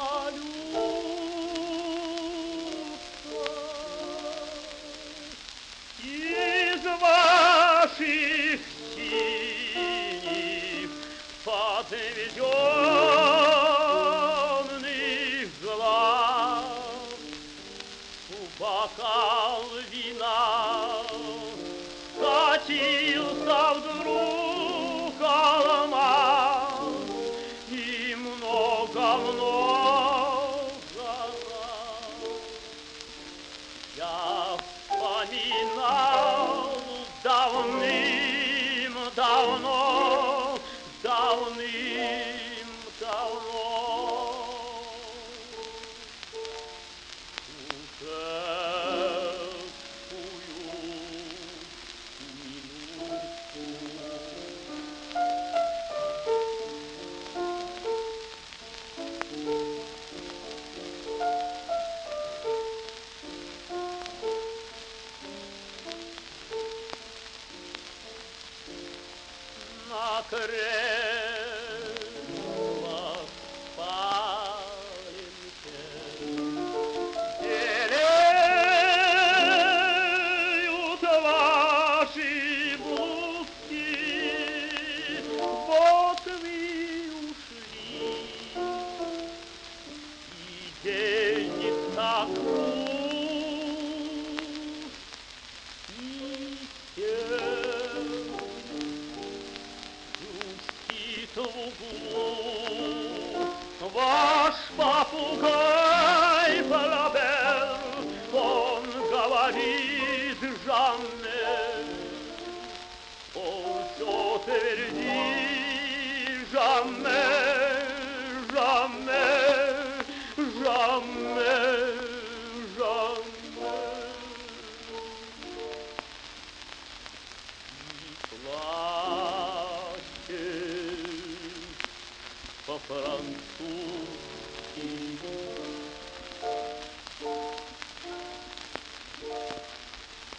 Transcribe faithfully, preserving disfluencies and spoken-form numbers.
Из ваших синих подведенных глаз бокал вина скатился вдруг алмаз и много-много раз я вспоминал давным-давно, давным-давно на креслах спаленке белеют ваши блузки. Вот вы ушли, и день так пуст и тем. В углу ваш попугай Флабер, он говорит Жанне, он все твердит Жанне, Жанне, Жанне, Жанне. И плачет по-французски